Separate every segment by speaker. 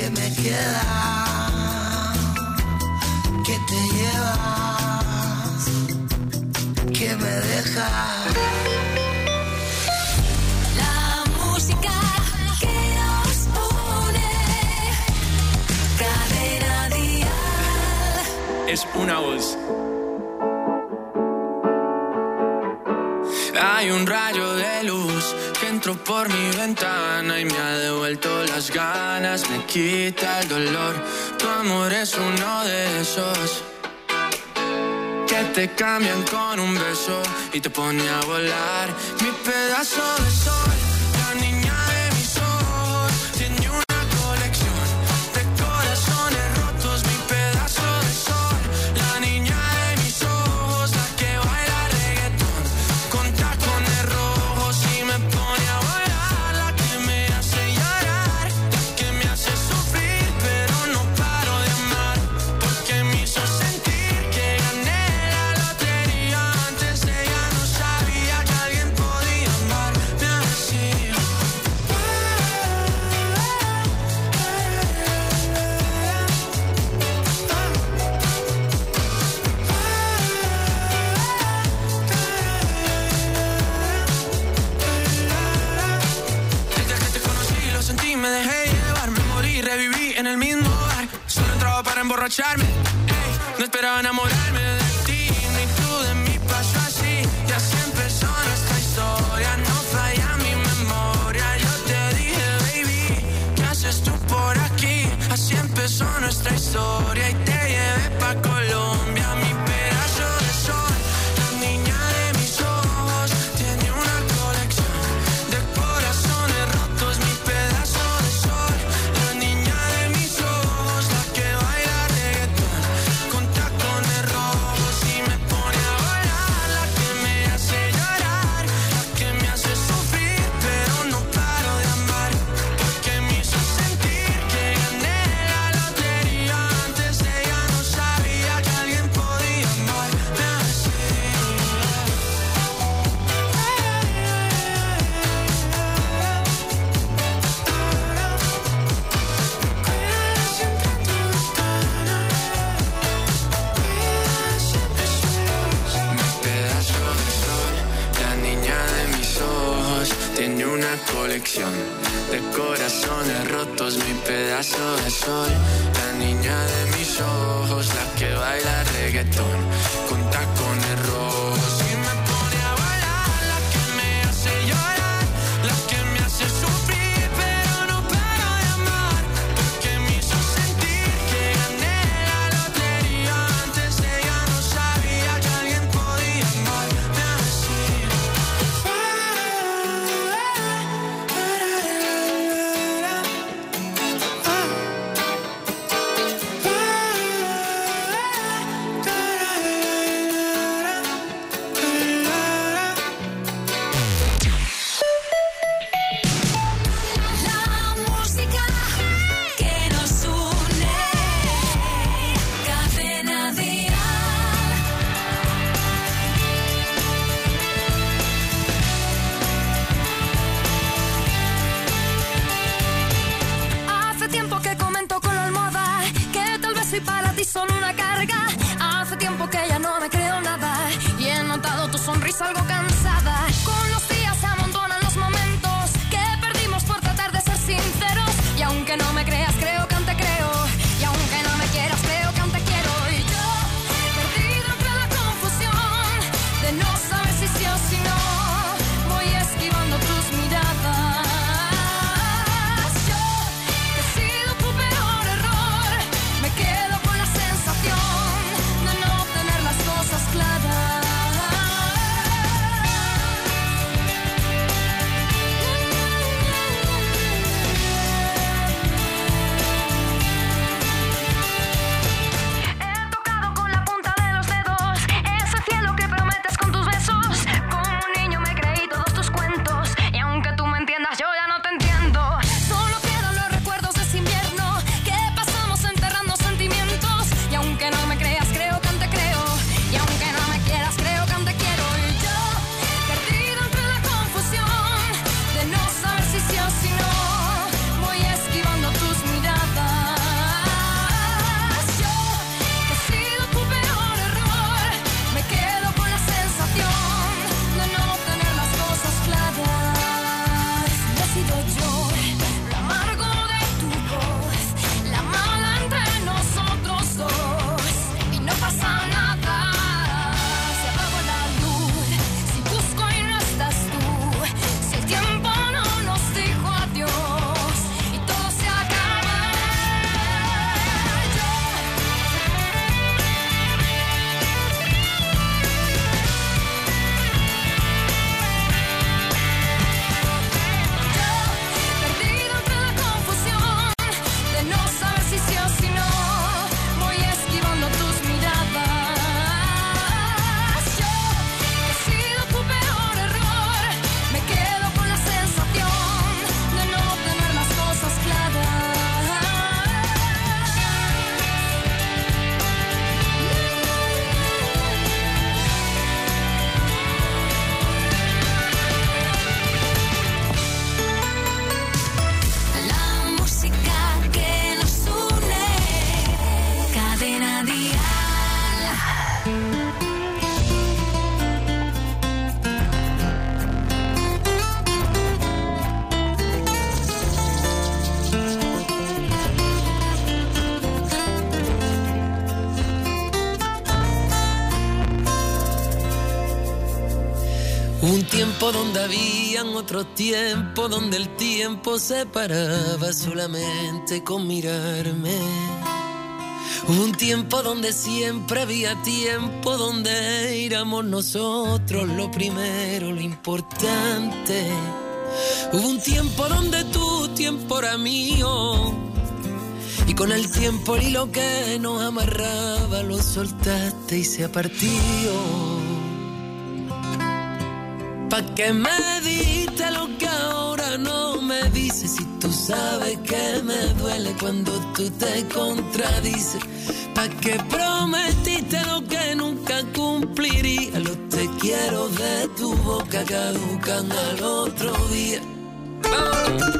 Speaker 1: que me queda, que te llevas, que me dejas.
Speaker 2: La música que nos une, Cadena Dial.
Speaker 3: Es una voz. Hay un rayo de luz que entró por mi ventana y me ha devuelto las ganas, me quita el dolor. Tu amor es uno de esos que te cambian con un beso y te pone a volar. Mi pedazo de sol, la niña de mis ojos, tiene una colección de corazones rotos. Mi pedazo de sol, la niña de mis ojos, la que baila reggaetón con tacones rojos y me pone a volar. La que me hace llorar, la que me hace sufrir, pero no paro de amar, porque me hizo sentir que gané la lotería. Antes ella no sabía que alguien podía amarme así. Desde que te conocí lo sentí, me dejé llevar, me morí, reviví en el mismo bar. Solo entraba para emborracharme, ey, no esperaba enamorarme de ti, ni tú de mí. Pasó así y así empezó nuestra historia. No falla mi memoria. Yo te dije, baby, ¿qué haces tú por aquí? Así empezó nuestra historia y te llevé pa' Colombia. Mi pedazo de sol, la niña de mis ojos, tiene una colección de corazones rotos. Mi pedazo de sol, la niña de mis ojos, la que baila reggaetón con tacones rojos y me pone a volar. La que me hace llorar, la que me hace sufrir, pero no paro de amar, porque me hizo sentir que gané la lotería. Antes ella no sabía que alguien podía amarme así. Mi pedazo de sol, la niña de mis ojos, tiene una colección de corazones rotos. Mi pedazo de sol, la niña de mis ojos, la que baila reggaetón con tacones rojos y me pone a bailar. La que me hace llorar, la que me hace sufrir, pero no paro de amar, porque me hizo sentir que gané la lotería. Antes ella no sabía que alguien podía amarme así.
Speaker 2: La música que nos une, Cadena Dial. Hace tiempo que comento con la almohada que tal vez soy para ti solo una carga. Hace tiempo que ya no me creo nada y he notado tu sonrisa algo cansada. Con los días se amontonan los momentos que perdimos por tratar de ser sinceros. Y aunque no me creas, creo que aún te creo. Y aunque no me quieras, creo que aún te quiero. Y yo, perdido entre la confusión de no saber si sí o si no, voy esquivando tus miradas. Yo, que he sido tu peor error, me quedo con la sensación de no tener las cosas claras.
Speaker 4: Hubo un tiempo donde habían otros tiempos, donde el tiempo se paraba solamente con mirarme. Hubo un tiempo donde siempre había tiempo, donde éramos nosotros lo primero, lo importante. Hubo un tiempo donde tu tiempo era mío, y con el tiempo el hilo que nos amarraba lo soltaste y se ha partido. ¿Pa' qué me diste lo que ahora no me dices? Si tú sabes que me duele cuando tú te contradices. ¿Pa' qué prometiste lo que nunca cumpliría? Los te quiero de tu boca caducan al otro día. ¡Vamos!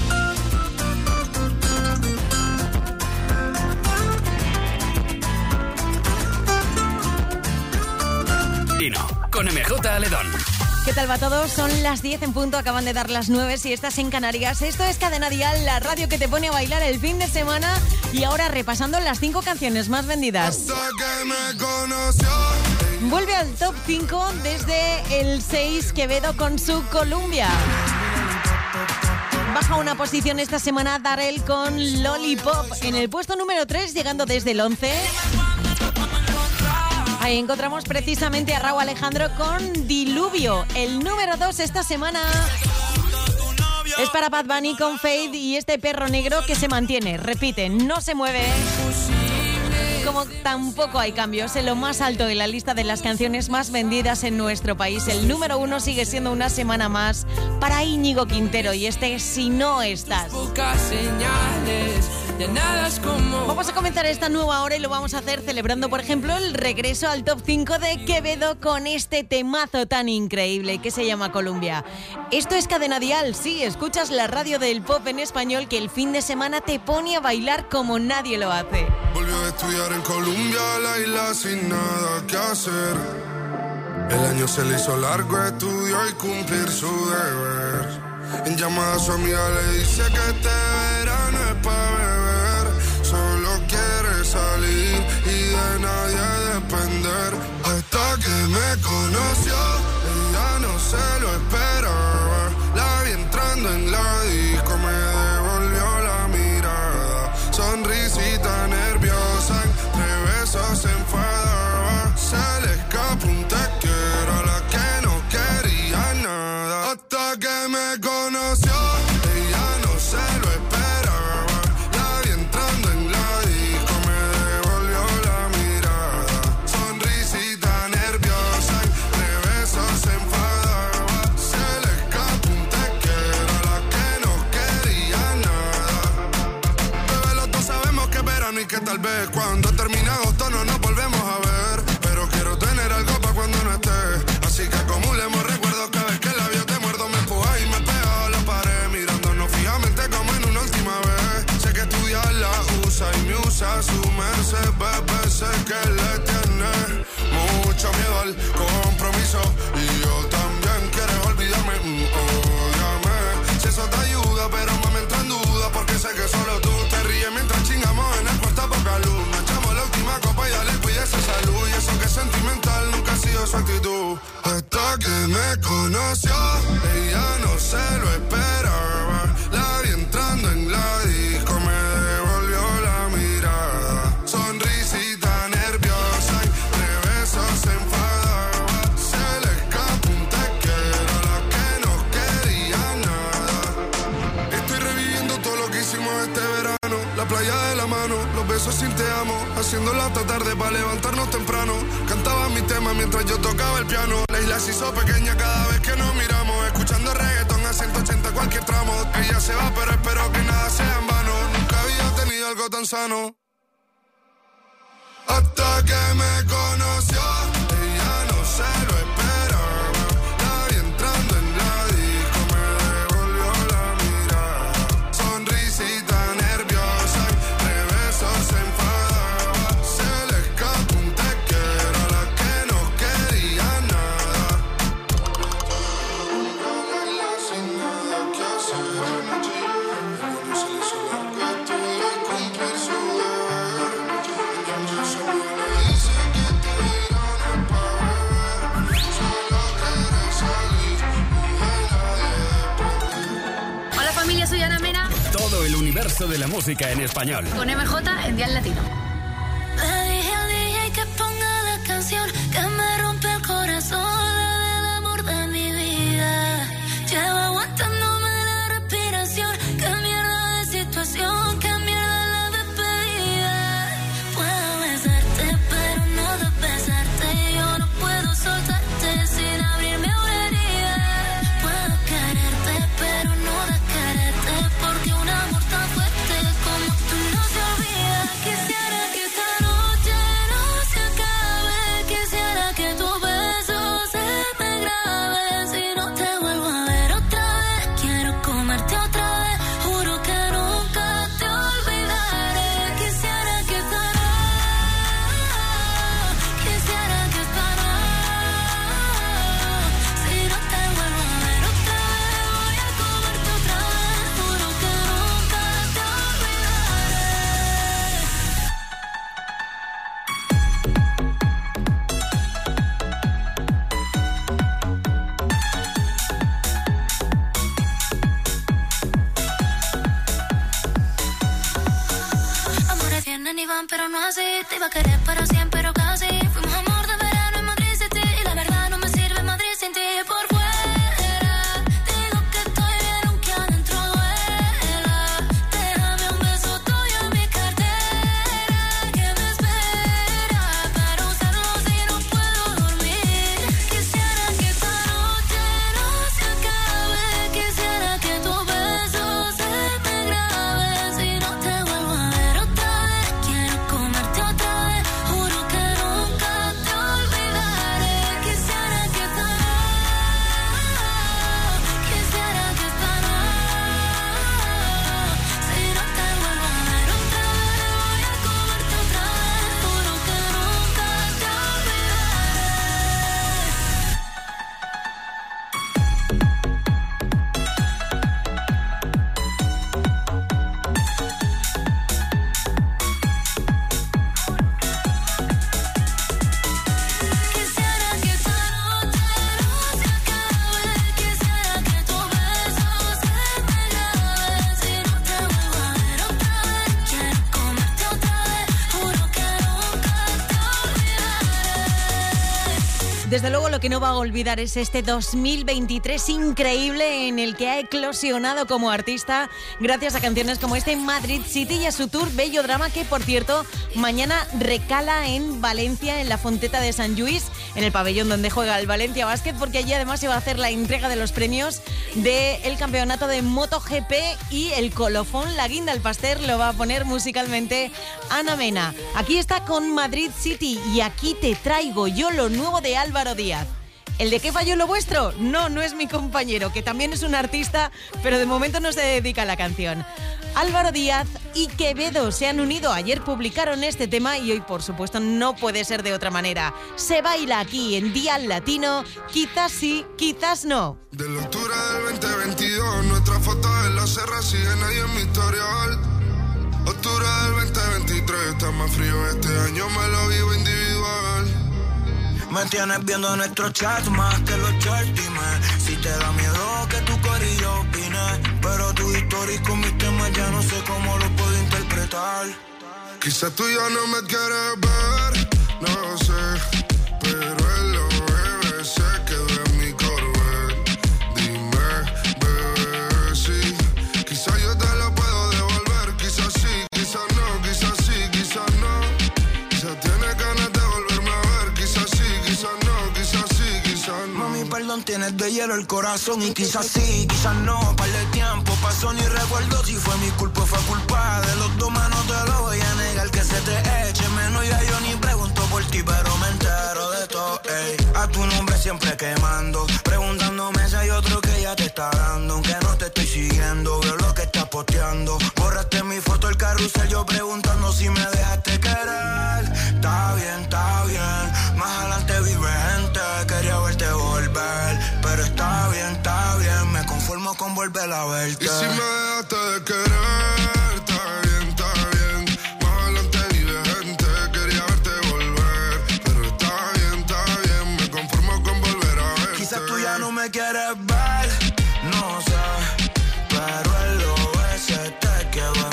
Speaker 5: Con MJ Aledón.
Speaker 6: ¿Qué tal va todo? Son las 10 en punto, acaban de dar las 9 si estás en Canarias. Esto es Cadena Dial, la radio que te pone a bailar el fin de semana. Y ahora repasando las 5 canciones más vendidas. Vuelve al top 5 desde el 6 Quevedo con su Columbia. Baja una posición esta semana Darel con Lollipop. En el puesto número 3, llegando desde el 11... Ahí encontramos precisamente a Rauw Alejandro con Diluvio. El número 2 esta semana es para Bad Bunny con Fade y este perro negro que se mantiene, repite, no se mueve. Como tampoco hay cambios en lo más alto de la lista de las canciones más vendidas en nuestro país. El número 1 sigue siendo una semana más para Íñigo Quintero y este Si no estás. Vamos a comenzar esta nueva hora y lo vamos a hacer celebrando, por ejemplo, el regreso al top 5 de Quevedo con este temazo tan increíble que se llama Columbia. Esto es Cadena Dial, sí, escuchas la radio del pop en español que el fin de semana te pone a bailar como nadie lo hace.
Speaker 7: Volvió a estudiar en Colombia, la isla sin nada que hacer. El año se le hizo largo, estudió y cumplir su deber. En llamada a su amiga le dice que este verano es pa' beber. Solo quiere salir y de nadie depender. Hasta que me conoció, ella no se lo esperaba. La vi entrando en la disco, me devolvió la mirada. Sonrisita nerviosa, entre besos se enfadaba. Se le escapó un te quiero a la que no quería nada. Hasta que me conoció, ella no se lo esperaba. La vi entrando en la disco, me devolvió la mirada. Sonrisita nerviosa, entre besos se enfadaba. Se le escapó un te quiero a la que no quería nada. Bebé, los dos sabemos que es verano y que tal vez cuando termine agosto no nos volvemos a ver. Pero quiero tener algo pa' cuando no estés. Así que acumulemos recuerdos cada vez que el labio te muerdo. Me empuja y me pega a la pared, mirándonos fijamente como en una última vez. Sé que estudiar la usa y me usa su merced, bebé, sé que le tiene mucho miedo al compromiso. Y yo también quiero olvidarme, ódiame. Si eso te ayuda, pero mami entra en duda, porque sé que solo tú te ríes mientras chingamos en el cuarto a poca luz. Nos echamos la última copa y dale, cuídese salud. Y eso que es sentimental nunca ha sido su actitud. Hasta que me conoció, ella no se lo esperaba. La vi entrando en la disco, me devolvió la mirada. Sonrisita nerviosa, entre besos se enfadaba. Se le escapó un te quiero a la que no quería nada. Estoy reviviendo todo lo que hicimos este verano. La playa de la mano, los besos sin te amo. Haciéndolo hasta tarde para levantarnos temprano. Cantaba mi tema mientras yo tocaba el piano. La isla se hizo pequeña cada vez que nos miramos. Escuchando reggaetón a 180 cualquier tramo. Ella se va pero espero que nada sea en vano. Nunca había tenido algo tan sano. Hasta que me conoció, ella no se lo esperaba. La vi entrando en la disco, me devolvió la mirada. Sonrisita nerviosa, entre besos se enfadaba. Se le escapó un te quiero a la que no quería nada. Sin nada que hacer. No se le hizo largo, estudió y cumplir su deber.
Speaker 5: universo de la música en español.
Speaker 2: Con MJ en Dial Latino.
Speaker 8: Le dije al DJ que ponga la canción que me rompe el corazón, la del amor de mi vida. Llevo aguantándome la respiración. Qué mierda de situación, qué mierda la despedida. Puedo besarte, pero no de besarte. Yo no puedo soltarte sin abrirme una herida. Puedo quererte, pero no de quererte, porque un amor tan fuerte como tú no se olvida. Quisiera que esta noche no se acabe. Quisiera que tu beso se me grabe. Si no te vuelvo a ver otra vez, quiero comerte otra vez. Juro que nunca te olvidaré. Quisiera que esta noche, quisiera que esta noche, si no te vuelvo a ver otra vez, voy a comerte otra vez. Juro que nunca te olvidaré. Amores vienen y van, pero no así. Te iba a querer para siempre, pero casi. Fuimos amor de verano en Madrid City. Y la verdad no me sirve Madrid sin ti. Por fuera digo que estoy bien aunque adentro duela. Déjame un beso tuyo en mi cartera que me espera para usarlo si no puedo dormir. Quisiera que esta noche no se acabe. Quisiera que tu beso se me grabe. Si no te vuelvo a ver otra vez, quiero comerte otra vez. Juro que nunca te olvidaré. Quisiera que esta noche, quisiera que esta noche, si no te vuelvo a ver otra vez, voy a comerte otra vez. Juro que nunca te Quisiera que esta noche no se acabe. Quisiera que tu beso se me grabe. Si no te vuelvo a ver otra vez, quiero comerte otra vez. Juro que nunca te olvidaré.
Speaker 6: Desde luego lo que no va a olvidar es este 2023 increíble en el que ha eclosionado como artista gracias a canciones como este Madrid City y a su tour Bello Drama, que por cierto mañana recala en Valencia, en la Fonteta de Sant Lluís, en el pabellón donde juega el Valencia Basket, porque allí además se va a hacer la entrega de los premios del campeonato de MotoGP y el colofón, la guinda al pastel, lo va a poner musicalmente Ana Mena. Aquí está con Madrid City y aquí te traigo yo lo nuevo de Álvaro Díaz. ¿El de qué falló lo vuestro? No, no es mi compañero, que también es un artista, pero de momento no se dedica a la canción. Álvaro Díaz y Quevedo se han unido. Ayer publicaron este tema y hoy, por supuesto, no puede ser de otra manera. Se baila aquí en Dial Latino, quizás sí, quizás no.
Speaker 7: De la octubre del 2022, nuestra foto en la serra sigue nadie en mi historial. Octubre del 2023, está más frío este año, me lo vivo individual.
Speaker 9: Me tienes viendo nuestro chat más que los charts, dime si te da miedo que tu corillo opine. Pero tu historia con mis temas ya no sé cómo lo puedo interpretar.
Speaker 7: Quizás tú ya no me quieres ver, no sé, pero él lo bebe, se quedó en mi Corvette. Dime, bebé, sí, quizás yo te lo puedo devolver, quizás sí, quizás no, quizás sí, quizás no. Quizás tienes ganas de volverme a ver, quizás sí, quizás no, quizás sí, quizás no.
Speaker 9: Mami, perdón, tienes de hielo el corazón y quizás sí, quizás no. Par de tiempo pasó, ni recuerdo si fue mi culpa o fue culpa de los dos, manos te lo voy a negar que se te eche menos. Ya yo ni pregunto por ti, pero me entero de todo, ey. A tu nombre siempre quemando, preguntándome si hay otro que ya te está dando. Aunque no te estoy siguiendo, veo lo que estás posteando. Borraste mi foto, el carrusel, yo preguntando si me dejaste querer. Está bien, más adelante vive gente, quería verte volver. Pero está bien, me conformo con volver a verte.
Speaker 7: Y si me dejaste de querer, está bien, más adelante vive gente, quería verte volver. Pero está bien, me conformo con volver a verte.
Speaker 9: Quizás tú ya no me quieres ver, no sé, pero él lo ve, se te quedó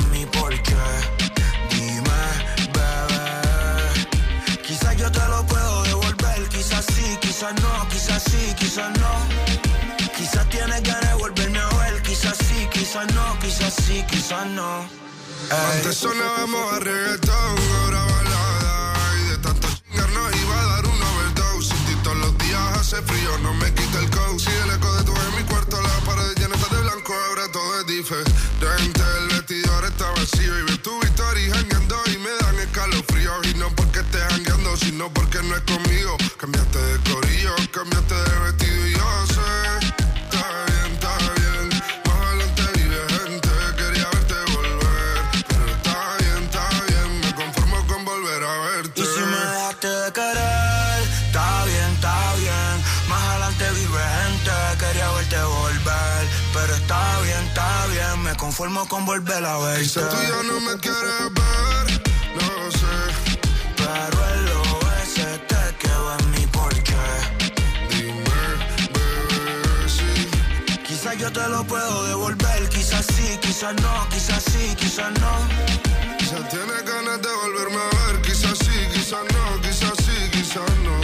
Speaker 9: quizás no. Quizás tienes ganas de volverme a ver, quizás sí, quizás no, quizás sí, quizás no.
Speaker 7: Antes sonábamos a reggaetón, ahora balada. Y de tanto chingar nos iba a dar una overdose. Sin ti todos los días hace frío, no me quita el coat. Si el eco de tu voz en mi cuarto, las paredes llenas de blanco, ahora todo es diferente. El vestidor está vacío y veo tu historia jangueando y me dan escalofríos. Y no porque estés jangueando, sino porque no es conmigo. Cambiaste de corillo, cambiaste de vestido y yo sé. Está bien, más adelante vive gente. Quería verte volver, pero está bien, me conformo con volver a verte.
Speaker 9: Y si me dejaste de querer, está bien, más adelante vive gente. Quería verte volver, pero está bien, me conformo con volver a verte.
Speaker 7: Quizás tú ya no me quieres ver, no sé,
Speaker 9: pero el OS te quedó en mi porche.
Speaker 7: Dime, bebé, sí.
Speaker 9: Quizás yo te lo puedo devolver, quizás sí, quizás no, quizás sí, quizás no.
Speaker 7: Quizás tienes ganas de volverme a ver, quizás sí, quizás no, quizás sí, quizás no.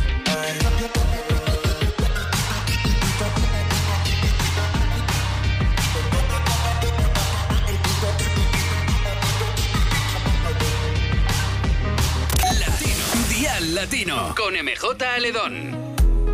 Speaker 5: Dial Latino con MJ Aledón.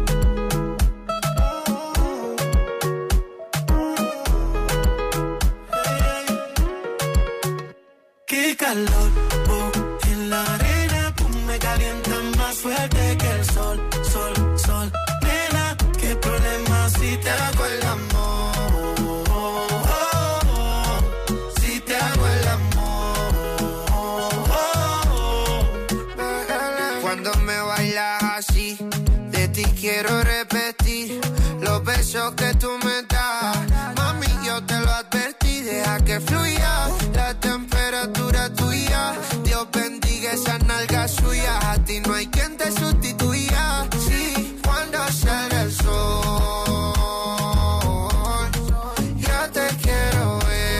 Speaker 10: Qué calor, oh, en la arena tú me calientas más fuerte que el sol, sol, sol. Nena, qué problema si te hago el amor, oh, oh, oh, si te hago el amor, oh, oh.
Speaker 11: Cuando me bailas así, de ti quiero repetir los besos que tú me das. Mami, yo te lo advertí, deja que fluya la temperatura tuya. Dios bendiga esas nalgas suyas, a ti no hay quien te sustituya. Sí, cuando sale el sol, ya te quiero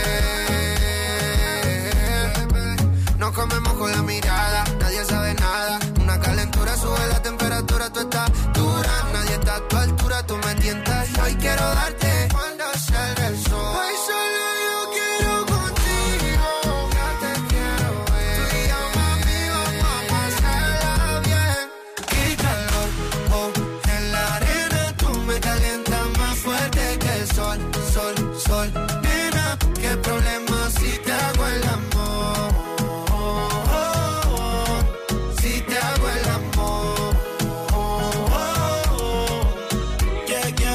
Speaker 11: ver. Nos comemos con la mirada, nadie sabe nada. Una calentura sube la temperatura, tú estás dura. Nadie está a tu altura, tú me tientas y hoy quiero darte cuando salga el sol. Hoy solo yo quiero contigo, ya te quiero ver. Tú y yo, mami, vamos a pasarla bien.
Speaker 10: Qué calor, oh, en la arena tú me calientas más fuerte que el sol, sol, sol. Nena, qué problema si te hago el amor, oh, oh, oh, si te hago el amor, oh, oh, oh. Yeah, yeah.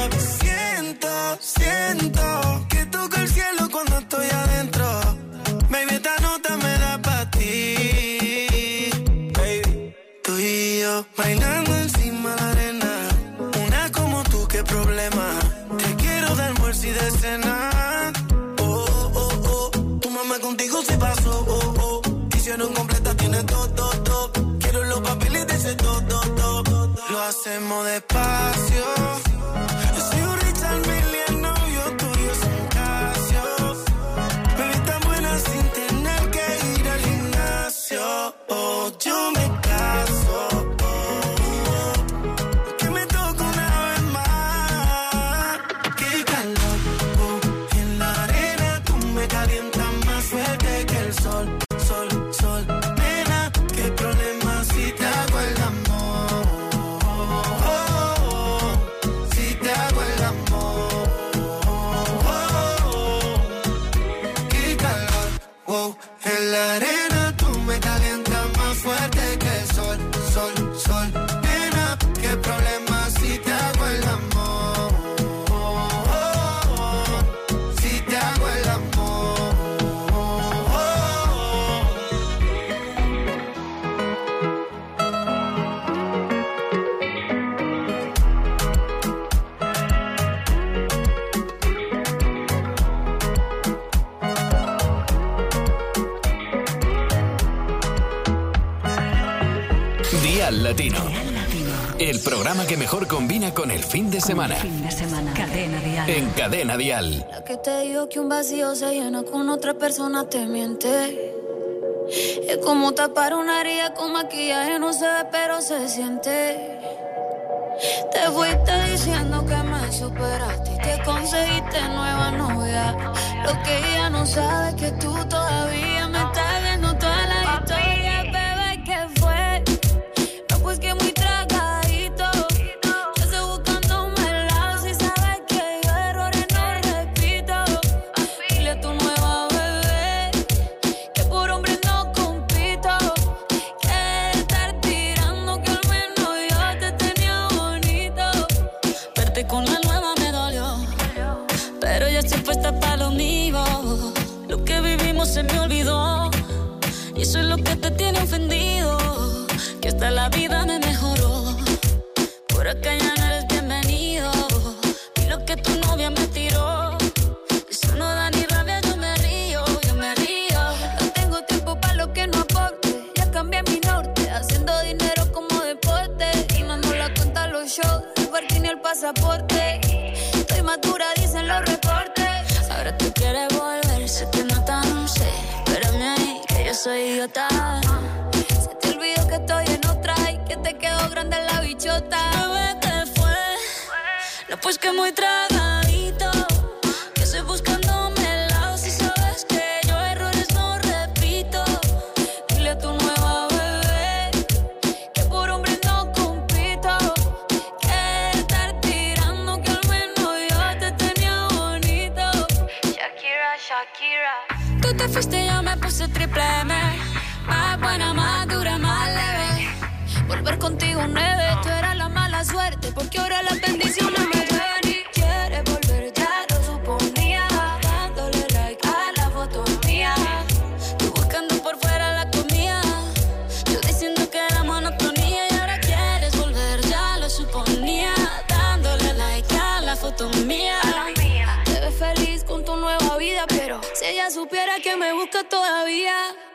Speaker 10: Siento que toco el cielo cuando estoy adentro. Baby, esta nota me da pa' ti, baby. Tú y yo bailando encima de la arena. Una como tú, qué problema. Te quiero de almuerzo y de cena. Oh, oh, oh. Tu mamá contigo se pasó, oh, oh. Hicieron completa, tiene todo. Quiero los papeles de ese todo. Lo hacemos despacio. Yo soy un Richard Mille, novio tuyo es un Casio. Baby, tan buena sin tener que ir al gimnasio. Oh, yo me caso. Que me toque una vez más. Qué calor, oh, en la arena tú me calientas más fuerte que el sol, sol, sol. Nena, qué problema si te hago el amor, oh, oh, oh, si te hago el amor, oh, oh. Qué calor, oh, en la arena tú me calientas más fuerte que el sol, sol, sol. Nena, qué problema si te hago el amor, oh, oh, oh, si te hago el amor, oh, oh, oh.
Speaker 5: Dial Latino. El programa que mejor combina con el fin de semana.
Speaker 2: Cadena Dial.
Speaker 5: En Cadena Dial.
Speaker 8: La que te dijo que un vacío se llena con otra persona te miente. Es como tapar una herida con maquillaje, no se ve pero se siente. Te fuiste diciendo que me superaste y que conseguiste nueva novia. Lo que ella no sabe es que tú todavía me estás viendo toda la historia. Bebé, ¿qué fue? No, pues que muy tragadito. Yo estoy buscándome el lado. Si sabes que yo errores no repito. Dile a tu nueva bebé que por hombre no compito. Que estar tirando que al menos yo te tenía bonito. Verte con la nueva me dolió, pero ya estoy puesta para lo mío. Lo que vivimos se me olvidó y eso es lo que te tiene ofendido. Que hasta la vida me mejoró. Por acá ya no eres bienvenido. Y lo que tu novia me tiró, eso no da ni rabia, yo me río, yo me río. No tengo tiempo para lo que no aporte. Ya cambié mi norte, haciendo dinero como deporte. Y no nos la cuentan los shows, el parking ni el pasaporte. Estoy madura, dicen los reportes. Ahora tú quieres volver, sé que no tan sé. Espérame ahí, que yo soy idiota. Se te olvidó que estoy en otra y que te quedó grande la bichota. Bebé, ¿qué fue? No, pues que muy tragadito. Que estoy buscándome el lado. Si sabes que yo errores no repito. Dile a tu nueva bebé que por hombre no compito. Que estar tirando que al menos yo te tenía bonito. Shakira, Shakira. Tú te fuiste y yo me puse triple M. Más buena, más dura, más leve. Volver contigo nueve. Tú eras la mala suerte porque ahora las bendiciones me llueven. Y quieres volver, ya lo suponía. Dándole like a la foto mía. Tú buscando por fuera la comida. Yo diciendo que era monotonía. Y ahora quieres volver, ya lo suponía. Dándole like a la foto mía. Te ves feliz con tu nueva vida, pero si ella supiera que me busca todavía.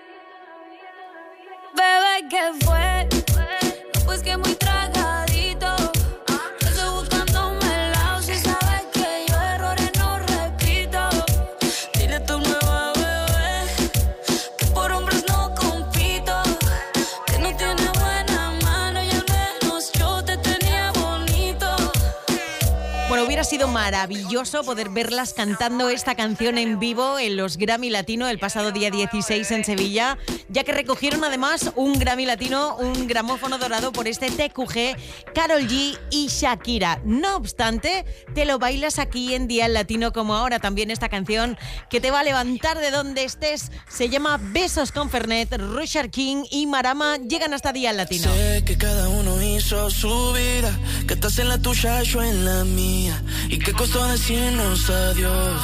Speaker 8: Bebé, ¿qué fue? No, pues que muy tragadito. Yo estoy buscándome el lado. Si sabes que yo errores no repito. Dile a tu nueva bebé que por hombres no compito. Que no tiene buena mano y al menos yo te tenía bonito.
Speaker 6: Bueno, hubiera sido maravilloso poder verlas cantando esta canción en vivo en los Grammy Latino el pasado día 16 en Sevilla, ya que recogieron además un Grammy Latino, un gramófono dorado por este TQG, Karol G y Shakira. No obstante, te lo bailas aquí en Día Latino como ahora. También esta canción que te va a levantar de donde estés se llama Besos con Fernet. Rusher King y Marama llegan hasta Día Latino.
Speaker 10: Sé que cada uno hizo su vida, que estás en la tuya, yo en la mía, y que costó decirnos adiós.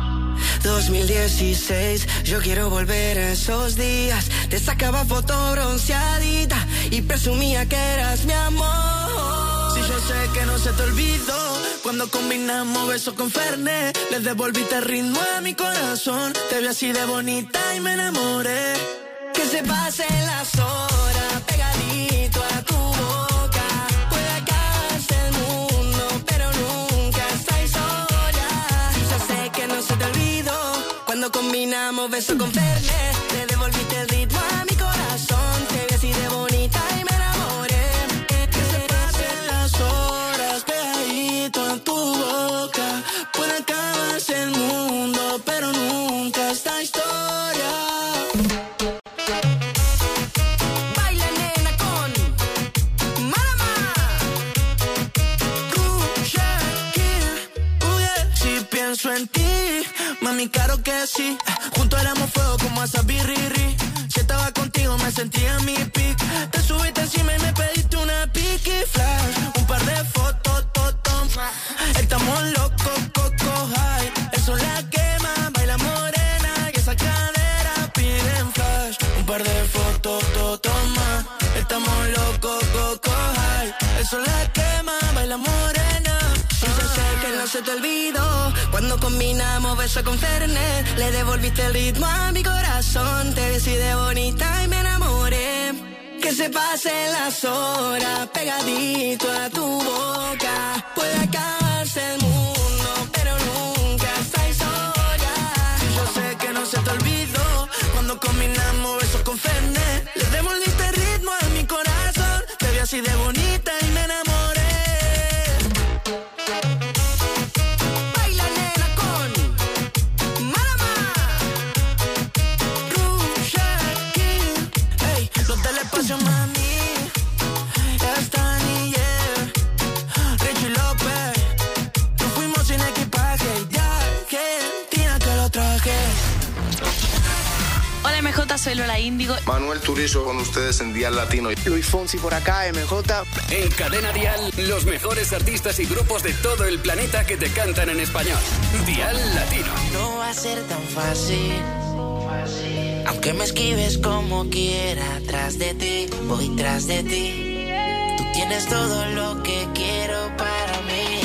Speaker 12: 2016, yo quiero volver a esos días. Te sacaba foto bronceadita y presumía que eras mi amor.
Speaker 10: Si yo sé que no se te olvidó, cuando combinamos besos con Fernet, le devolviste el ritmo a mi corazón. Te vi así de bonita y me enamoré.
Speaker 12: Que se pasen las horas pegadito a tu boca. Puede acabarse el mundo, pero nunca estáis sola. Yo sé que no se te olvidó, cuando combinamos besos con Fernet, le devolviste el ritmo a mi corazón. Te vi así de bonita y me enamoré.
Speaker 10: Que se pasen las horas pegadito a tu boca. Puede acabarse el mundo, pero nunca esta historia.
Speaker 12: Baila, nena, con Marama.
Speaker 10: Si pienso en ti, mami, claro que sí. Juntos éramos fuego como esa birriri. Si estaba contigo me sentía en mi pic. Te subiste encima y me pediste una piqui flash. Un par de fotos, estamos locos, coco high. Eso la quema, baila morena. Y esa cadera piden flash. Un par de fotos, más. Estamos locos, coco high. Eso la quema, baila morena.
Speaker 12: Y yo sé que no se te olvidó, cuando combinamos besos con Fernet, le devolviste el ritmo a mi corazón. Te vi así de bonita y me enamoré. Que se pasen las horas pegadito a tu boca. Puede acabarse el mundo, pero nunca estáis sola.
Speaker 10: Y yo sé que no se te olvidó, cuando combinamos besos con Fernet, le devolviste el ritmo a mi corazón. Te vi así de bonita y me enamoré.
Speaker 13: Hola MJ, soy Lola Índigo.
Speaker 14: Manuel Turizo con ustedes en Dial Latino.
Speaker 15: Luis Fonsi por acá, MJ.
Speaker 5: En Cadena Dial, los mejores artistas y grupos de todo el planeta que te cantan en español. Dial Latino.
Speaker 16: No va a ser tan fácil, aunque me esquives como quiera. Tras de ti, voy tras de ti. Tú tienes todo lo que quiero para mí.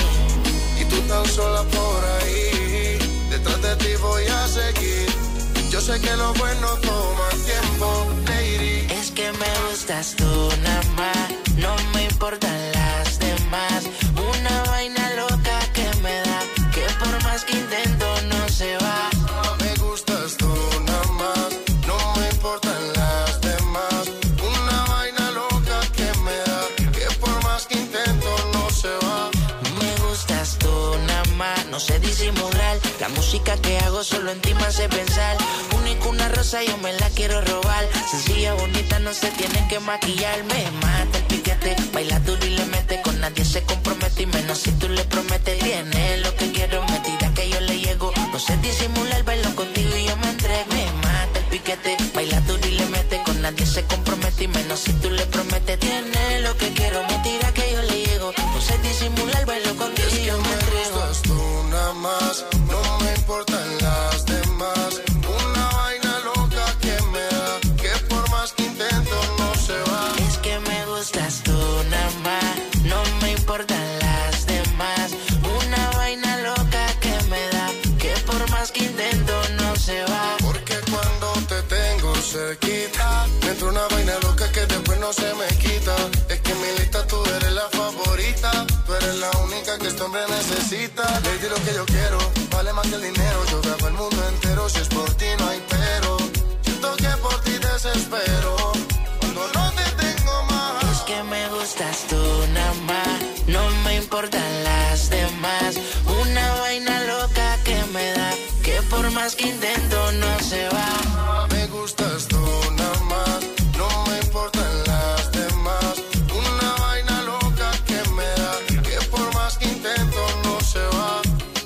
Speaker 7: Y tú tan sola por ahí, detrás de ti voy a seguir. Yo sé que lo bueno toma tiempo, lady.
Speaker 16: Es que me gustas tú nada más, no me importan las demás. Una vaina loca que me da, que por más que intento no se va.
Speaker 7: Me gustas tú nada más, no me importan las demás. Una vaina loca que me da, que por más que intento no se va.
Speaker 16: Me gustas tú nada más, no sé disimular. La música que hago solo en ti me hace pensar. Única una rosa, yo me la quiero robar. Sencilla, bonita, no se tiene que maquillar. Me mata el piquete, baila duro y le mete. Con nadie se compromete y menos si tú le prometes. Tiene lo que quiero, me tira que yo le llego. No sé disimular, bailo contigo y yo me entrego. Me mata el piquete, baila duro y le mete. Con nadie se compromete y menos si tú le prometes. Tiene lo que quiero, me tira que yo le llego. No sé disimular, bailo contigo y yo me entrego.
Speaker 7: Me gustas tú nada más, no me importan las demás. Una vaina loca que me da, que por más que intento no se va.
Speaker 16: Es que me gustas tú nada más, no me importan las demás. Una vaina loca que me da, que por más que intento no se va.
Speaker 7: Porque cuando te tengo cerquita, me entra una vaina loca que después no se me quita. Es que en mi lista tú eres la favorita, tú eres la única que este hombre necesita. Lady, lo que yo quiero vale más que el dinero. Yo viajo el mundo entero, si es por ti no hay pero. Siento que por ti desespero cuando no te tengo más.
Speaker 16: Es que me gustas tú nada más, no me importan las demás. Una vaina loca que me da, que por más que intento no se va.
Speaker 7: Me gustas tú nada más, no me importan las demás. Una vaina loca que me da, que por más que intento no se va.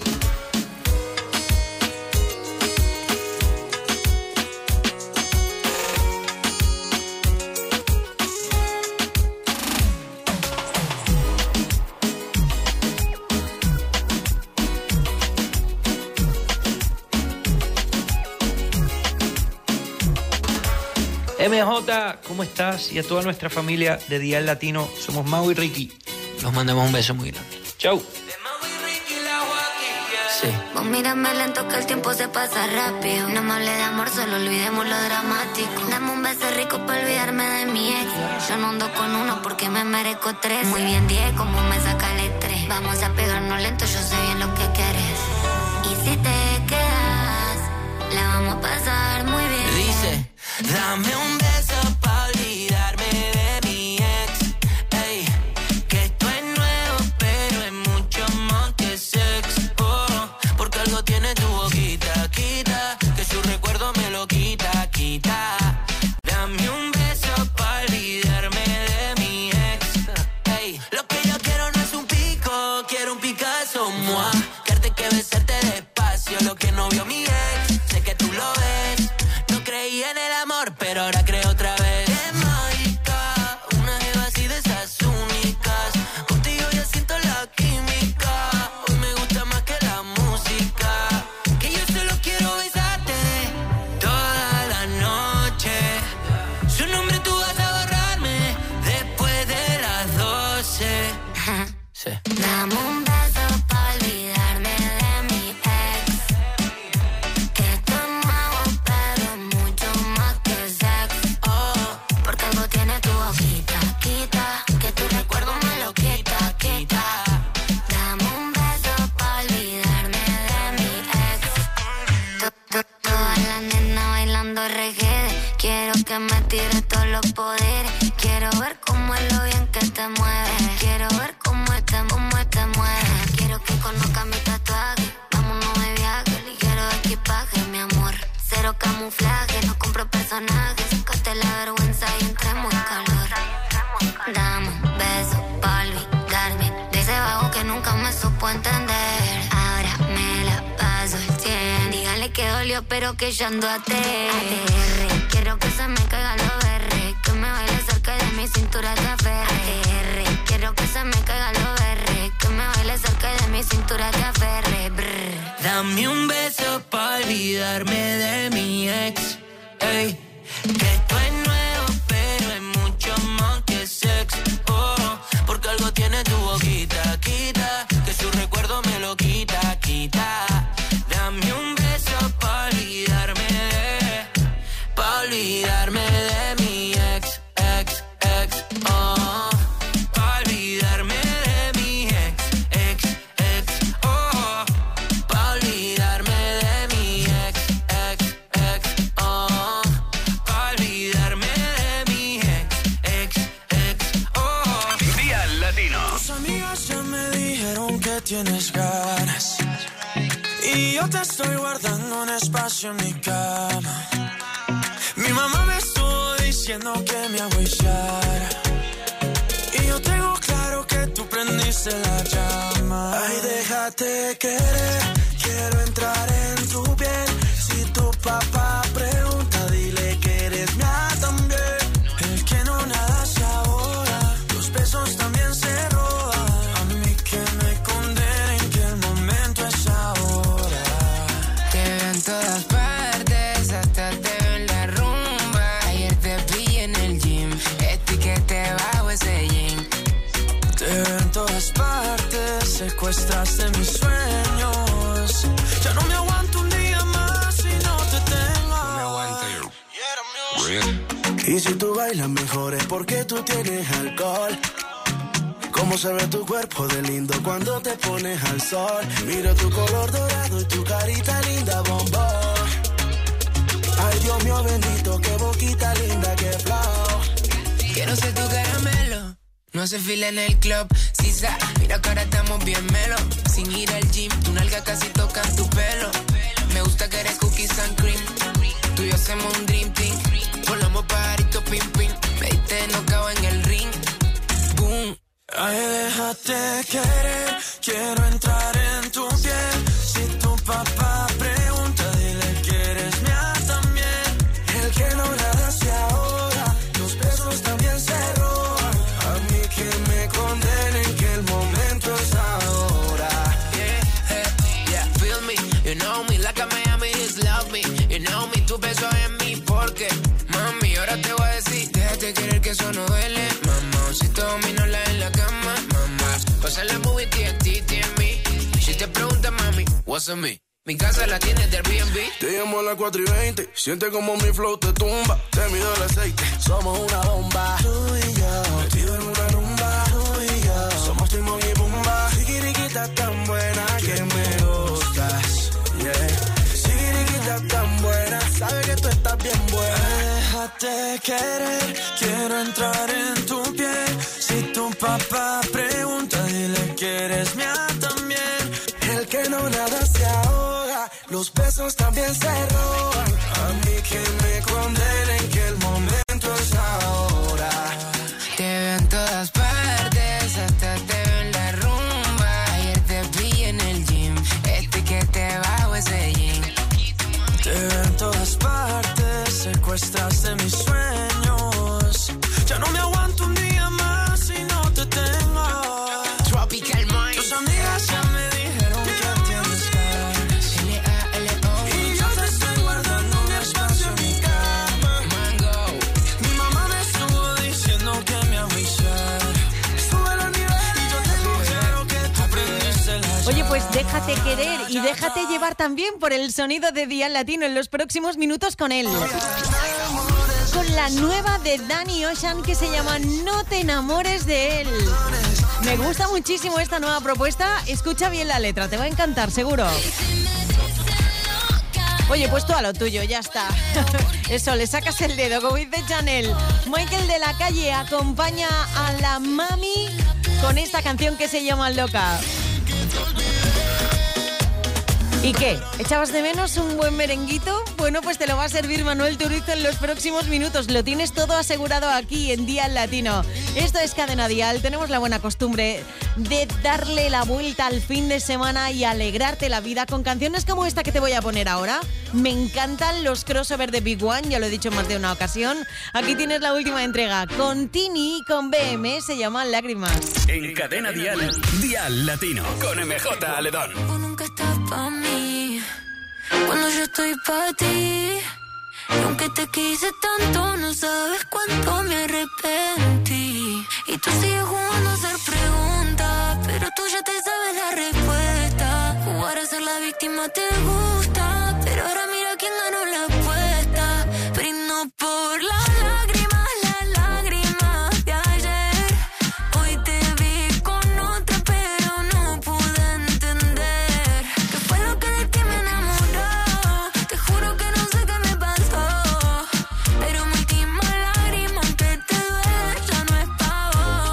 Speaker 17: MJ, ¿cómo estás? Y a toda nuestra familia de Dial Latino, somos Mau y Ricky. Los mandamos un beso muy grande. Chau.
Speaker 8: Sí. Vos mírame lento que el tiempo se pasa rápido. No me hable de amor, solo olvidemos lo dramático. Dame un beso rico para olvidarme de mi ex. Yo no ando con uno porque me merezco tres. Muy bien 10, como me saca el estrés. Vamos a pegarnos lento, yo sé bien lo que quieres. Y si te quedas, la vamos a pasar muy bien.
Speaker 16: Dice, dame un beso pa' olvidarme de mi ex. Ey, que esto es nuevo, pero es mucho más que sex. Oh, porque algo tiene tu boquita, quita, que su recuerdo me lo quita, quita. Dame un beso pa' olvidarme de mi ex. Ey, lo que yo quiero no es un pico, quiero un Picasso, moi. Quererte que besarte despacio, lo que no vio mi ex. Sé que tú lo ves. No creí en el amor, pero ahora creo otra vez. Es mágica, una jeva así de esas únicas. Contigo ya siento la química. Hoy me gusta más que la música. Que yo solo quiero besarte toda la noche. Su nombre tú vas a borrarme después de las 12. Sí.
Speaker 8: Dame un beso pa' olvidarme de mi ex. Que esto es nuevo, pero es mucho más que sex. Oh, porque algo tiene tu boquita, quita, que tu recuerdo me lo quita, quita. Dame un beso pa' olvidarme de mi ex. Todas las nenas bailando reggae. Quiero que me tires todos los poderes. Quiero ver cómo es lo bien que te mueves. Quiero ver cómo te mueves. Quiero que conozca mi tatuaje. Vámonos de viaje, ligero equipaje, mi amor. Cero camuflaje, no compro personajes. Sacaste la vergüenza y entremos en calor. Dame un beso pa' olvidarme de ese vago que nunca me supo entender. Ahora me la paso al 100. Dígale que dolió yo, pero que yo ando ATR. Quiero que se me caiga lo berre, que me baile cerca de mi cintura te aferre. ATR. Quiero que se me caiga lo berre, que me baile cerca de mi cintura te aferre. Brr.
Speaker 16: Dame un beso pa' olvidarme de mi ex. Ey, que esto es nuevo, pero es mucho más que sex. Oh, porque algo tiene tu boquita, quita, que su recuerdo me lo quita, quita. Dame un beso pa' olvidarme de mi ex, ex, ex. Oh, pa' olvidarme de mi ex, ex, ex. Oh, pa' olvidarme de mi ex, ex, ex. Oh, pa' olvidarme de mi ex, ex. Oh.
Speaker 5: Día Latino.
Speaker 10: Tus amigas ya me dijeron que tienes ganas y yo te estoy guardando un espacio en mi cama. Mi mamá me estuvo diciendo que me agüillara y yo tengo claro que tú prendiste la llama. Ay, déjate querer, quiero entrar en tu piel. Si tu papá pregunta, dile que eres mía también. El que no nada se ahoga, los besos también se roban. A mí que me condenen, que el momento es ahora.
Speaker 13: Te veo en todas partes, hasta te veo en la rumba. Ayer te vi en el gym, etiquete bajo ese jean.
Speaker 10: Te veo en todas partes, secuestraste mis sueños. Ya no me aguanto un día más si no te tengo. No me aguanto. Y si tú bailas mejor es porque tú tienes alcohol. Cómo se ve tu cuerpo de lindo cuando te pones al sol. Miro tu color dorado y tu carita linda, bombón. Ay, Dios mío bendito, qué boquita linda, qué flow.
Speaker 13: Quiero ser tu caramelo, no hace fila en el club. Sisa, mira que ahora estamos bien melo. Sin ir al gym, tu nalga casi toca tu pelo. Me gusta que eres cookies and cream. Tú y yo hacemos un dream team. Volamos pajarito pim pim. Me diste nocao en el ring. Boom.
Speaker 10: Ay, déjate querer, quiero entrar en tu piel. Si tu papá pregunta, dile que eres mía también. El que no nada se ahoga, los besos también se roban. A mí que me condenen, que el momento es ahora.
Speaker 13: Yeah, feel me, you know me, like a Miami is love me. You know me, tu beso en mí, porque mami, ahora te voy a decir, déjate querer que eso no duele. Mamá, si te domino la en la cama, mamá, pasa la movie TNT en mí. Si te preguntas, mami, what's on me? Mi casa la tienes del Airbnb.
Speaker 9: Te llamo a las 4:20, siente como mi flow te tumba. Te mido el aceite, somos una bomba.
Speaker 10: Tú y yo, metido en una rumba. Tú y yo,
Speaker 9: somos Timón y Pumba. Sigiriquita tan buena que me gustas, yeah. Sigiriquita tan buena, sabe que tú estás bien buena.
Speaker 10: Déjate querer, quiero entrar en tu piel. Si tu papá pregunta, dile que eres mía también.
Speaker 9: El que no nada se ahoga, los besos también se roban. A mí que me condenen, que el momento es ahora.
Speaker 13: Te veo en todas partes, hasta te veo en la rumba. Ayer te vi en el gym, etiquete bajo ese jean.
Speaker 10: Te veo en todas partes, secuestraste mis sueños. Ya no me aguanto un día más si no te tengo.
Speaker 13: Tropical Mind.
Speaker 10: Tus amigas ya me dijeron que tienes ganas.
Speaker 13: L-A-L-O.
Speaker 10: Y yo te estoy guardando un espacio en mi cama.
Speaker 13: Mango.
Speaker 10: Mi mamá me estuvo diciendo que me agüillara. Sube los niveles y yo tengo claro que tú aprendiste la llave.
Speaker 6: Oye, pues déjate querer y déjate llevar también por el sonido de Día Latino en los próximos minutos con él. Con la nueva de Danny Ocean que se llama No te enamores de él. Me gusta muchísimo esta nueva propuesta. Escucha bien la letra, te va a encantar, seguro. Oye, pues tú a lo tuyo, ya está. Eso, le sacas el dedo, como dice Chanel. Michael de la Calle acompaña a la mami con esta canción que se llama Loca. ¿Y qué? ¿Echabas de menos un buen merenguito? Bueno, pues te lo va a servir Manuel Turizo en los próximos minutos. Lo tienes todo asegurado aquí en Dial Latino. Esto es Cadena Dial. Tenemos la buena costumbre de darle la vuelta al fin de semana y alegrarte la vida con canciones como esta que te voy a poner ahora. Me encantan los crossover de Big One, ya lo he dicho en más de una ocasión. Aquí tienes la última entrega con Tini y con BM, se llama Lágrimas.
Speaker 5: En Cadena Dial, Dial Latino, con MJ Aledón.
Speaker 8: Tú nunca estás pa' mí, cuando yo estoy pa' ti. Y aunque te quise tanto, no sabes cuánto me arrepentí. Y tú sigues jugando a hacer preguntas, pero tú ya te sabes la respuesta. Jugar a ser la víctima te gusta, pero ahora mira quién ganó la apuesta. Brindo por las lágrimas de ayer. Hoy te vi con otra, pero no pude entender qué fue lo que de ti me enamoró. Te juro que no sé qué me pasó, pero mi última lágrima, aunque te duele, ya no es pa'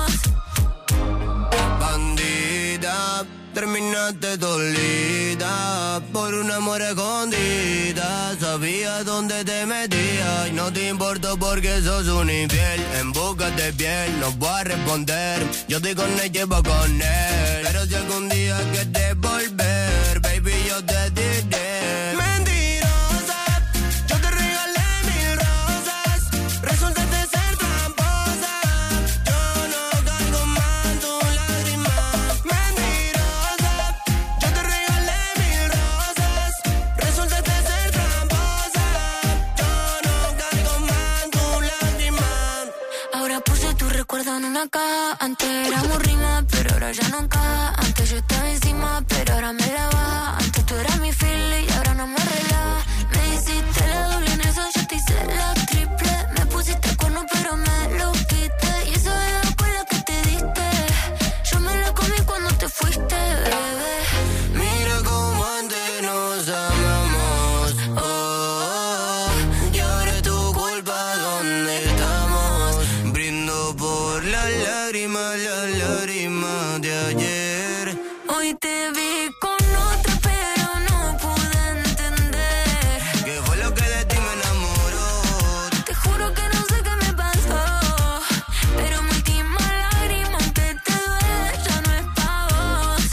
Speaker 8: vos.
Speaker 9: Bandida, terminaste dolida por un amor escondida. Sabía dónde te metías y no te importó porque sos un infiel. En busca de piel no voy a responder, yo estoy con ella y voy con él. Pero si algún día quieres volver, baby, yo te diré mentirosa, yo te regalé 1000 rosas, resultaste ser tramposa. Yo no cargo más tu lágrima. Mentirosa, yo te regalé 1000 rosas, resultaste ser tramposa. Yo no cargo más tu lágrima.
Speaker 8: Ahora puse tu recuerdo en una caja. Antes éramos rima, pero ahora ya no encaja. Antes yo estaba encima, pero ahora me la baja. Antes tú eras mi fili y ahora no me relaja. Me hiciste la doble en eso, yo te hice la triple. Me pusiste cuerno, pero me lo quité. Y esa beba con la que te diste, yo me la comí cuando te fuiste, bebé.
Speaker 9: Mira cómo antes nos amamos, oh, y ahora es tu culpa, ¿dónde estamos? Brindo por las lágrimas de ayer.
Speaker 8: Hoy te vi con otra, pero no pude entender
Speaker 9: ¿Qué fue lo que de ti me enamoró?
Speaker 8: te juro que no sé qué me pasó, pero mi última lágrima, aunque te duele, ya no es pa' vos.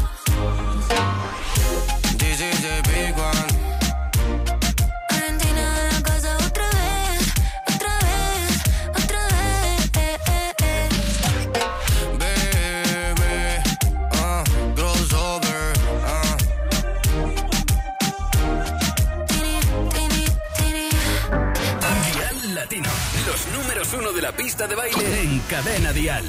Speaker 9: This is the big one.
Speaker 8: Argentina en la casa otra vez, otra vez, otra vez.
Speaker 9: Baby, crossover,
Speaker 5: Dial Latino, los números 1 de la pista de baile en Cadena Dial.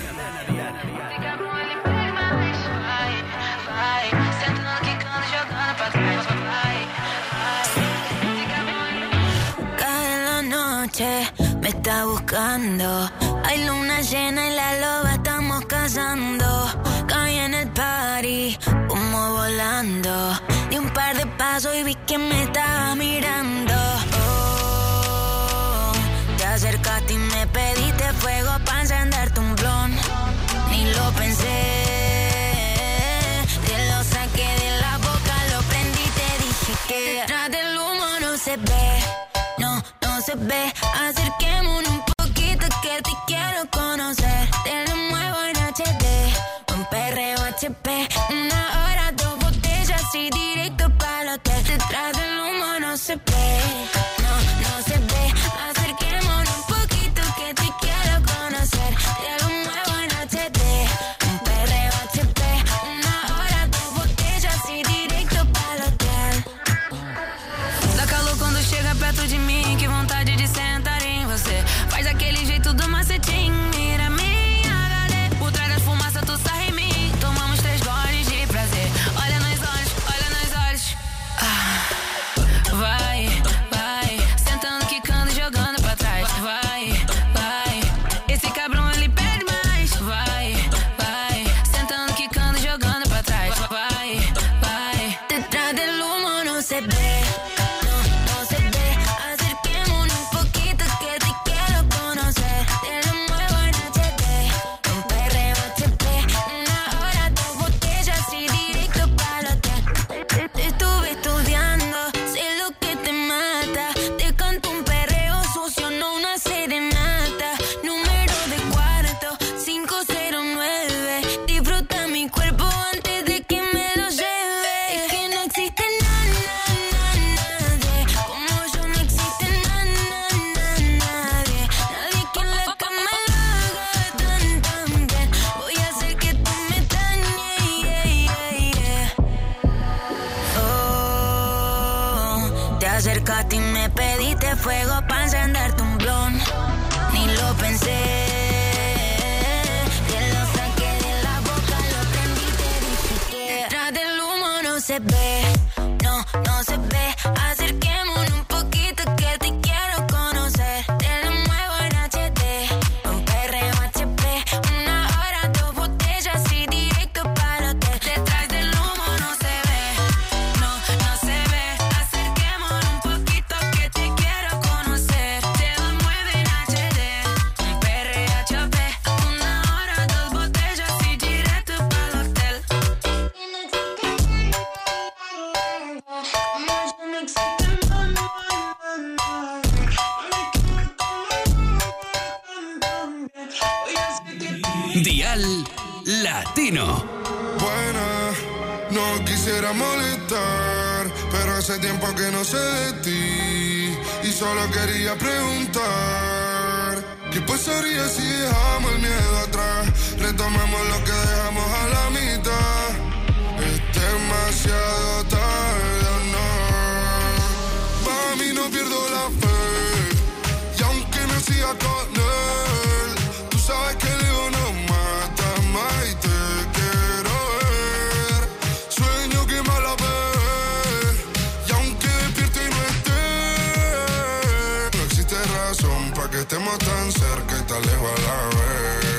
Speaker 8: Cae la noche, me está buscando. Hay luna llena y la loba estamos cazando. Caí en el party, como volando. Di un par de pasos y vi que me estaba mirando. Oh, te acercaste y me pediste fuego para encenderte un blon. Ni lo pensé, te lo saqué de la boca, lo prendí, te dije que detrás del humo no se ve, no se ve. Acerquémonos un poquito que te quiero conocer. Te lo muevo en HD, un perreo HP. 1 hora, 2 botellas y directo para el hotel. Detrás del humo no se ve, no se ve. Acerquémonos un poquito que te quiero conocer. Te lo muevo en HD, un perreo HP. 1 hora, 2 botellas y directo para el hotel. Dá calor quando chega perto de mim, que vontade de sentar em você. Faz aquele jeito do macetinho, mira minha HD. Por trás das fumaças tu sai em mim, tomamos 3 goles de prazer. Olha nos olhos, vai, sentando, quicando, jogando pra trás. Vai, esse cabrão ele pede mais. Vai, sentando, quicando, jogando pra trás. Vai, detrás del humo no se ve. No se ve, acerquémonos un poquito que te quiero conocer. Te lo muevo en HD, un perreo HP. 1 hora, 2 botellas y directo para el hotel. Estuve se ve, no se ve. Acerquémonos un poquito que te quiero conocer. Te lo muevo en HD, un perreo HP. 1 hora, 2 botellas y directo para el hotel. Detrás del humo no se ve, no se ve. Acerquémonos un poquito que te quiero conocer. Te lo muevo en HD, un perreo HP. 1 hora, 2 botellas y directo para el hotel.
Speaker 5: Dial Latino.
Speaker 7: Buena, no quisiera molestar, pero hace tiempo que no sé de ti y solo quería preguntar ¿qué pasaría si dejamos el miedo atrás? Retomamos lo que dejamos a la mitad. Es demasiado tarde, no. Mami, no pierdo la fe y aunque no siga con él, tú sabes que el ego no mata más y te quiero ver. Sueño que me la ve y aunque despierte y no esté, no existe razón para que estemos tan cerca y tan lejos a la vez.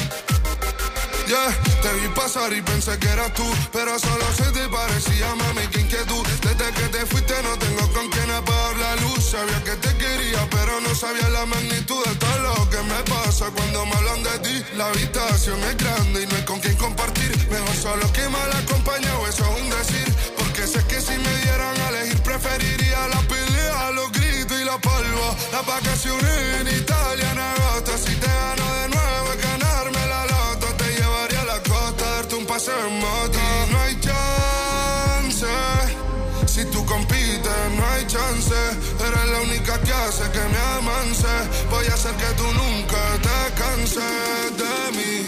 Speaker 7: Yeah, te vi pasar y pensé que eras tú, pero solo se te parecía, mami, qué inquietud. Desde que te fuiste no tengo con quién apagar la luz. Sabía que te quería, pero no sabía la magnitud de todo lo que me pasa cuando me hablan de ti. La habitación es grande y no hay con quién compartir. Mejor solo que mal acompañado, eso es un decir. Porque sé que si me dieran a elegir preferiría la pelea, los gritos y la polvo. Las vacaciones en Italia en agosto. Si te gano de nuevo es ganarme la loto. Te llevaría a la costa, darte un paseo en moto. No hay chance, si tú compites no hay chance. Eres la única que hace que me avance. Voy a hacer que tú nunca te canses de mí.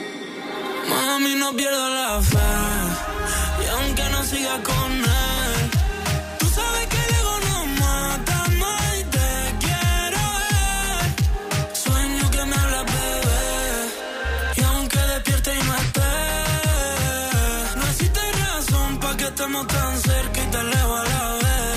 Speaker 10: Mami, no pierdo la fe y aunque no siga con él, tú sabes que el ego no mata más y te quiero ver. Sueño que me hablas, bebé, y aunque despierte y no esté, no existe razón para que estemos tan cerca y tan lejos a la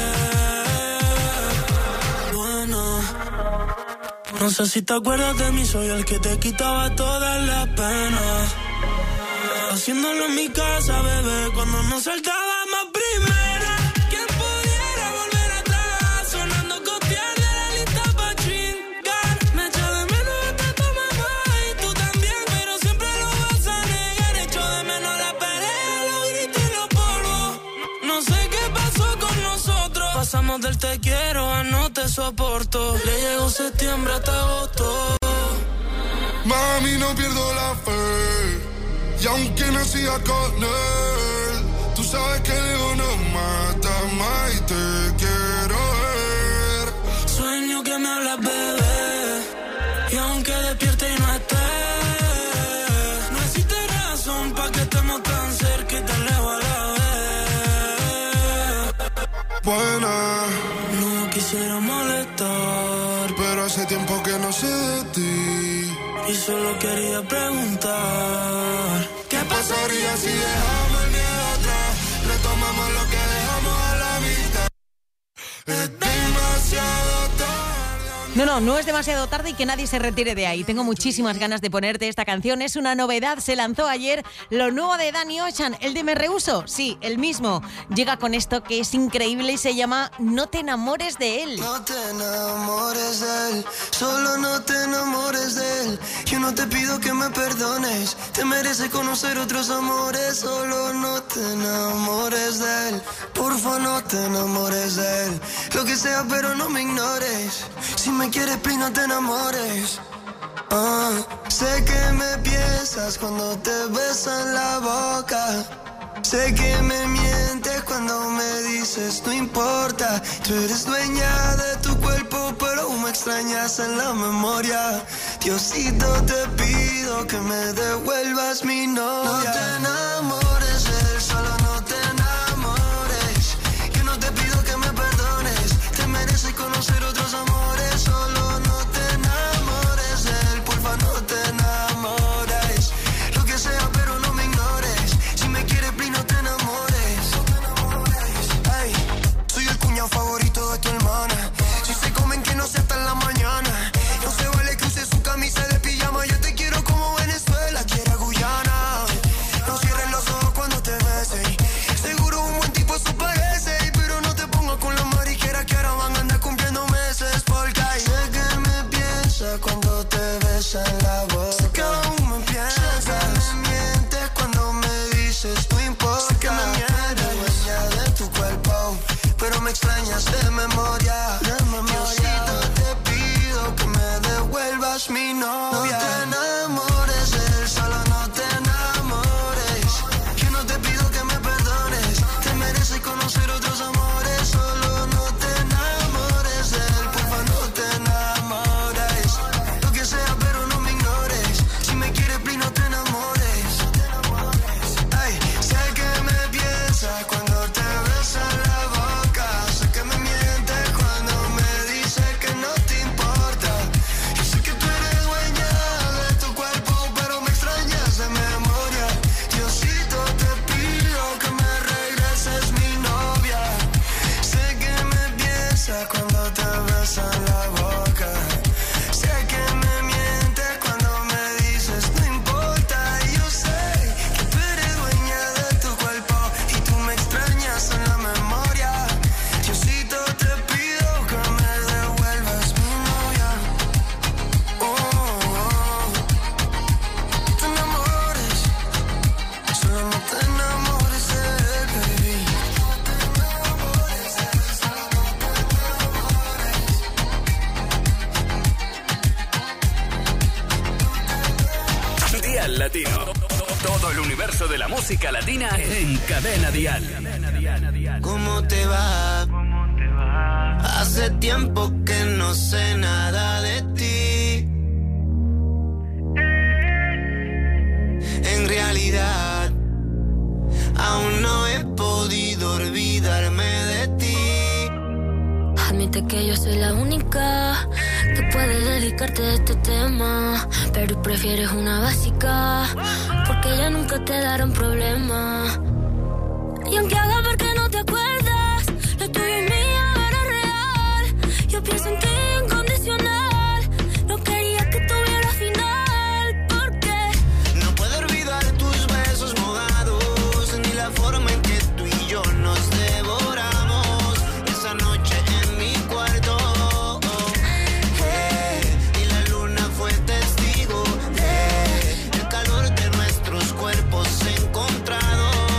Speaker 10: vez. Bueno, no sé si te acuerdas de mí, soy el que te quitaba todas las penas. Haciéndolo en mi casa, bebé, cuando nos saltábamos primera. ¿Quién pudiera volver atrás? Sonando copiar de la lista pa' chingar. Me echo de menos hasta tu mamá y tú también, pero siempre lo vas a negar. Echo de menos la pelea, los gritos y los polvos. No sé qué pasó con nosotros. Pasamos del te quiero a no te soporto. Le llegó septiembre hasta agosto.
Speaker 7: Mami, no pierdo la fe y aunque no siga con él, tú sabes que el ego no mata más y te quiero ver.
Speaker 10: Sueño que me hablas, bebé, y aunque despierte y no esté, no existe razón para que estemos tan cerca y tan lejos a la vez.
Speaker 7: Buena,
Speaker 10: no quisiera molestar,
Speaker 7: pero hace tiempo que no sé de ti
Speaker 10: y solo quería preguntar
Speaker 7: ¿qué pasaría si dejamos el miedo atrás? Retomamos lo que dejamos a la mitad. Es demasiado tarde.
Speaker 6: No es demasiado tarde y que nadie se retire de ahí. Tengo muchísimas ganas de ponerte esta canción. Es una novedad, se lanzó ayer lo nuevo de Danny Ocean, el de Me Rehuso. Sí, el mismo. Llega con esto que es increíble y se llama No te enamores de él.
Speaker 18: No te enamores de él, solo no te enamores de él. Yo no te pido que me perdones, te mereces conocer otros amores. Solo no te enamores de él, porfa no te enamores de él. Lo que sea pero no me ignores, si me quieres please no te enamores. Sé que me piensas cuando te besan la boca. Sé que me mientes cuando me dices no importa. Tú eres dueña de tu cuerpo pero aún me extrañas en la memoria. Diosito te pido que me devuelvas mi novia. No te enamores de él, solo no te enamores. Yo no te pido que me perdones, te mereces conocer otros amores. Solo no te enamores de él, porfa no te enamores. Lo que sea pero no me ignores, si me quieres please no te enamores. vuelvas mi novia. No te enamores de él, solo no te enamores. Yo no te pido que me perdones, te mereces conocer otros amores. Solo no te enamores de él, porfa no te enamores. Lo que sea pero no me ignores, si me quieres please no te enamores. Ay, sé que me piensas cuando te besa la boca, sé que me mientes cuando me dices que no te importa. Yo sé que tú eres dueña de tu cuerpo, pero me extrañas de memoria. Diosito, te pido que me regreses mi novia. Sé que me piensas cuando te besa la boca, sé que me mientes cuando me dices no importa. Yo sé que tú eres dueña de tu cuerpo y tú me extrañas en la memoria. Diosito, te pido que me devuelvas mi novia. Oh, oh. No te enamores, solo no te enamores de él, baby.
Speaker 5: Dial Latino. Todo el universo de la música latina en Cadena Dial.
Speaker 9: ¿Cómo te va? Hace tiempo que no sé nada de ti. En realidad, aún no he podido olvidarme de ti.
Speaker 8: Admite que yo soy la única que puede dedicarte a este tema, pero prefieres una básica, porque ella nunca te dará un problema. Y aunque haga ver que no te acuerdas, lo tuyo y mío era real. Yo pienso en ti incondicional, no quería que tuviera final, porque
Speaker 9: no puedo olvidar tus besos mojados, ni la forma en que tú y yo nos devoramos esa noche en mi cuarto. Y la luna fue testigo del calor de nuestros cuerpos encontrados.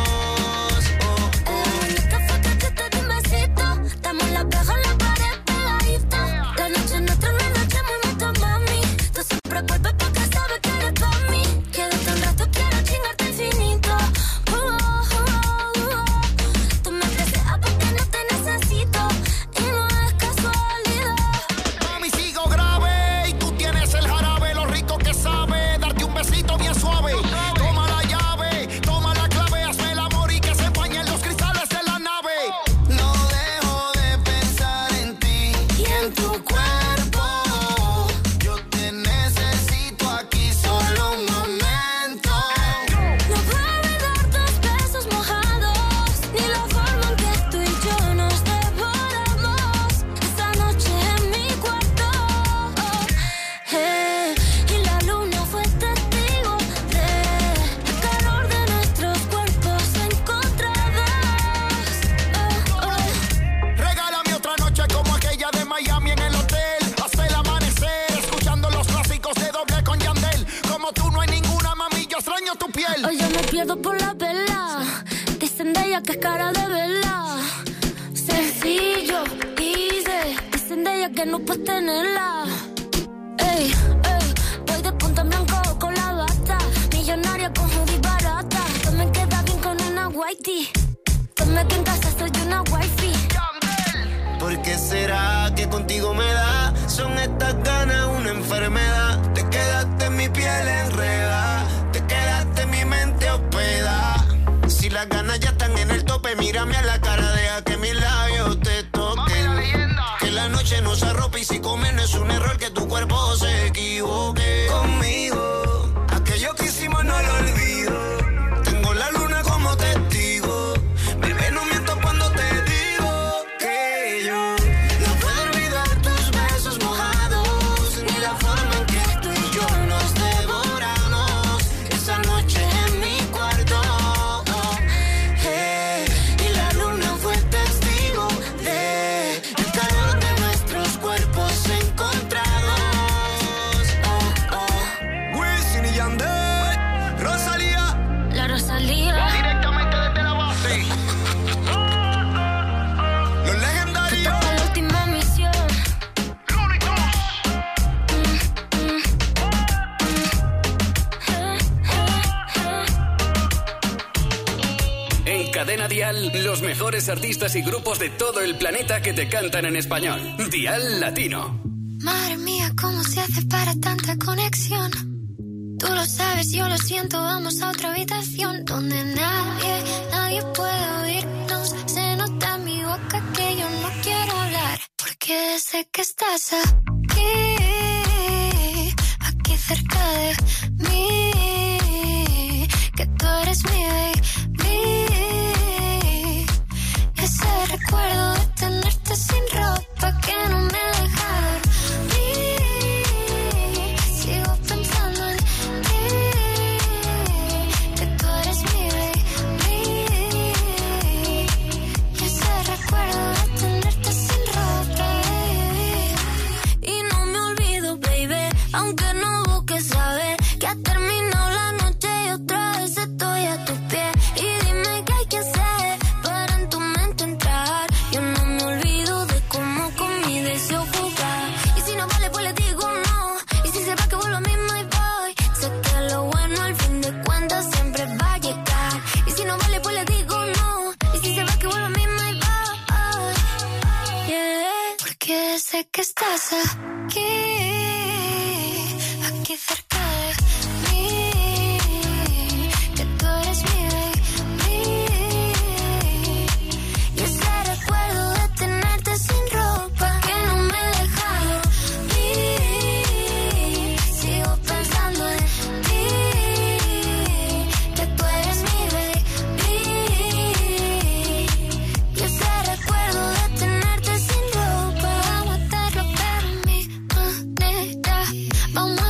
Speaker 8: Por la vela, dicen de ella que es cara de vela. Sencillo, easy, dicen de ella que no puedes tenerla. Ey, ey, voy de punta en blanco con la bata, millonaria con hoodie barata. Tú me queda bien con una whitey, ponme que en casa soy una wifey.
Speaker 9: ¿Por qué será que contigo me da? Son estas ganas una enfermedad. Te quedaste en mi piel enredada, te quedaste en mi mente hospedada. Si las ganas ya están en el tope, mírame a la cara, deja que mis labios te toquen. Que la noche nos arrope y si comer no es un error, que tu cuerpo se equivoque. Conmigo, aquello que hicimos no lo olvido. Tengo la luna como testigo. Bebé, no miento cuando te digo que yo no puedo olvidar tus besos mojados, ni la forma en que tú y yo nos devoramos esa noche en mi cuarto. Y la luna fue testigo del calor de nuestros cuerpos encontrados.
Speaker 5: Cadena Dial, los mejores artistas y grupos de todo el planeta que te cantan en español. Dial Latino.
Speaker 8: Madre mía, ¿cómo se hace para tanta conexión? Tú lo sabes, yo lo siento, vamos a otra habitación donde nadie puede oírnos. Se nota en mi boca que yo no quiero hablar, porque sé que estás aquí cerca de mí, que tú eres mi baby. Ese recuerdo de tenerte sin ropa que no me deja dormir. Sigo pensando en ti, que tú eres mi baby. Ese recuerdo de tenerte sin ropa, baby. Y no me olvido, baby, aunque no busques saber que ha terminado la noche y otra vez estoy a tus pies. Y dime qué hay que hacer para en tu mente entrar. Yo no me olvido de cómo con mi deseo jugar. Y si no vale, pues le digo no. Y si se va, que vuelvo mismo y voy. Sé que lo bueno al fin de cuentas siempre va a llegar. Y si no vale, pues le digo no. Y si se va, que vuelvo mismo y voy. Yeah. Porque sé que estás aquí cerca de mí, que tú eres mi baby. Y ese recuerdo de tenerte sin ropa que no me deja dormir. Sigo pensando en ti, que tú eres mi baby. Y ese recuerdo de tenerte sin ropa, vamos a hacerlo pero a mi manera. Vamos a